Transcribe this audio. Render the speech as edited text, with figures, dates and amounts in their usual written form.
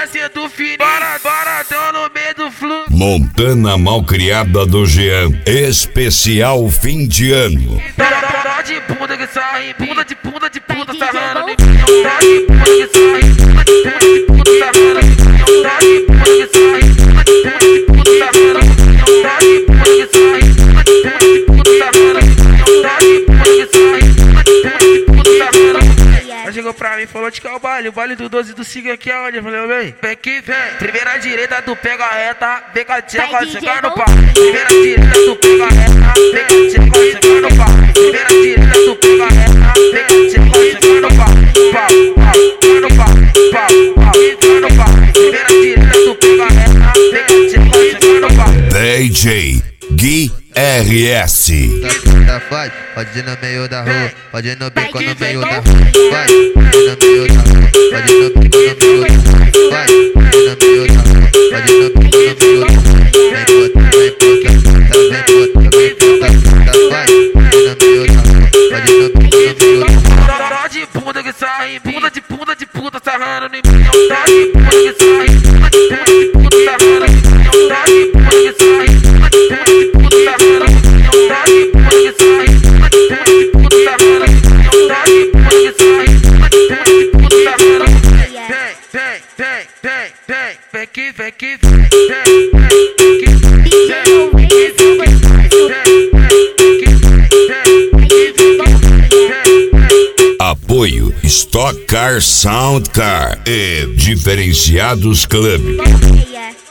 fazendo fininho, baradão no meio do fluxo. Montana Malcriada do Jean, especial fim de ano. Tá de bunda que sai, bunda de bunda de bunda sarrando no milhão. Tá de bunda que sai, bunda de bunda de bunda sarrando no milhão. Tá de bunda que sai, bunda de bunda de bunda sarrando no milhão. Tá de bunda que sai, bunda de bunda de bunda sarrando no milhão. Tá de bunda que sai, bunda de bunda de bunda sarrando no milhão. Ela chegou pra mim e falou de que é o baile do 12 do Siga aqui aonde? Eu falei, vem que vem. Primeira direita do pega reta, vem com a tcheca, chegar no pau. Primeira direita do pega reta, vem com a tcheca, chegar no pau. Primeira direita do pega reta, vem com a tcheca, chegar no pau. Pau, no pau, pau, no pau. Primeira direita do pega reta, vem com a tcheca, chegar no pau. DJ Gui RS. Tá fácil, pode ir no meio da rua, pode ir no beco no meio da rua. Vai, pode ir no meio da rua, pode ir no beco no meio da rua. Vai, pode ir no meio da rua, pode ir no beco no meio da rua. Vem puta, tá vai, pode ir no meio da rua, pode ir no beco no meio da rua. Tá de bunda que sai, bunda de puta sarrando no milhão. Tá de bunda que sai, bunda de puta sarrando no milhão. Tá de bunda que sai, bunda de puta sarrando no milhão. Tá de bunda que sai, bunda de puta sarrando no milhão. Tá de bunda que sai, bunda de puta sarrando no milhão. Vem que Apoio Stock Car Sound Car e Diferenciados Club. Yeah.